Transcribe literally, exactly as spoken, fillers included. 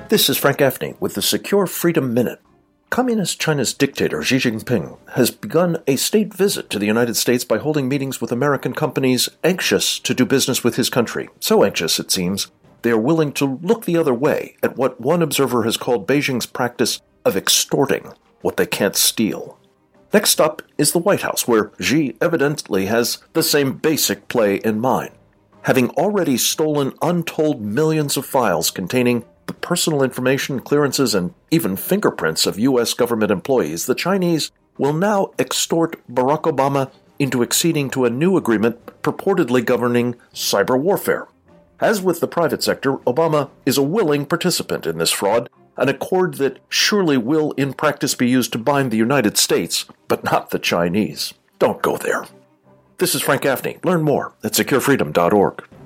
This is Frank Gaffney with the Secure Freedom Minute. Communist China's dictator Xi Jinping has begun a state visit to the United States by holding meetings with American companies anxious to do business with his country. So anxious, it seems, they are willing to look the other way at what one observer has called Beijing's practice of extorting what they can't steal. Next up is the White House, where Xi evidently has the same basic play in mind. Having already stolen untold millions of files containing the personal information, clearances, and even fingerprints of U S government employees, the Chinese will now extort Barack Obama into acceding to a new agreement purportedly governing cyber warfare. As with the private sector, Obama is a willing participant in this fraud, an accord that surely will in practice be used to bind the United States, but not the Chinese. Don't go there. This is Frank Gaffney. Learn more at secure freedom dot org.